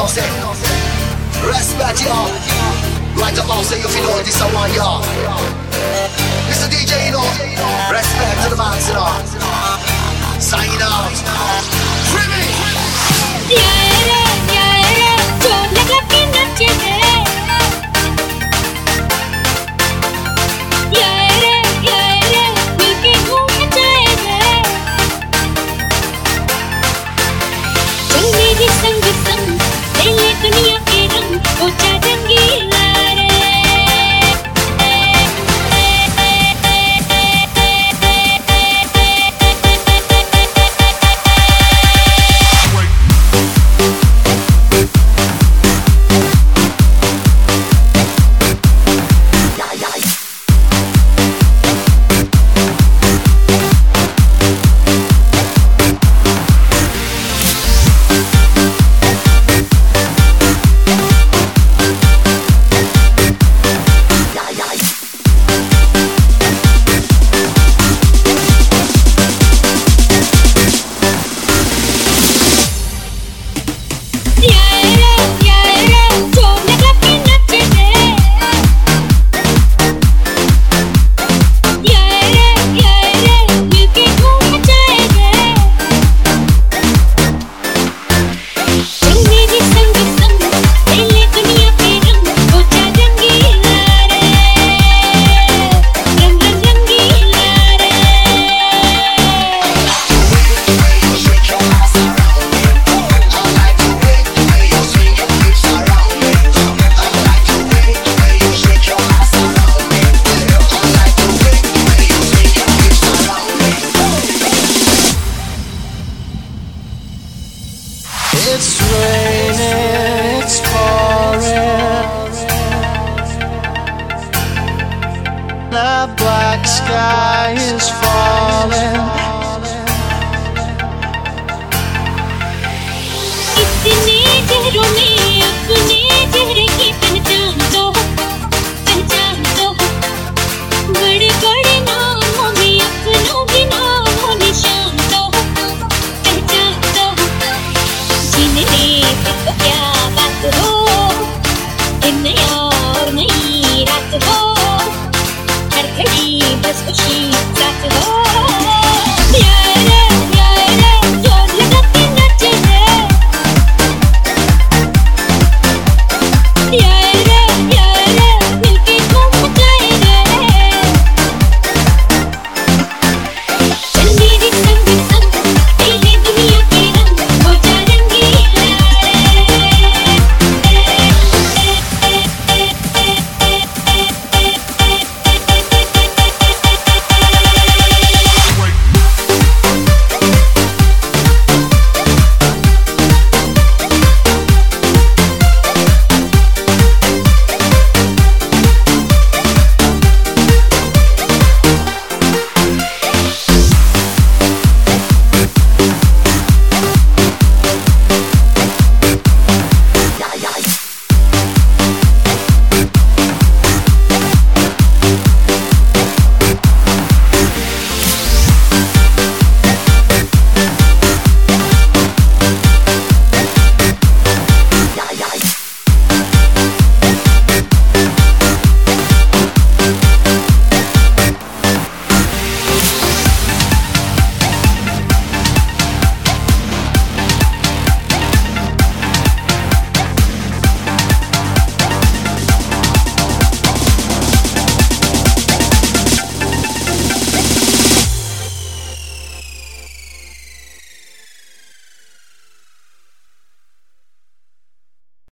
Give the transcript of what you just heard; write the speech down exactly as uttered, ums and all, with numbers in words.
know say. Respect y'all. Right about say if you know this I want y'all. Mister D J, you know. Respect to the man, you know. Sign out. Free me. यारा यारा जोर लगा के नाचे है यारा यारा मिलके घूम जाएगा चल मेरे संग संग ले ले दुनिया के रंग हो जा रंगीला रे It's raining, it's pouring. The black sky is falling. इतने चेहरों में अपने चेहरे की पहचान दो पहचान दो बड़े बड़े नामों में अपनों के नामों निशान दो पहचान दो जिन्हें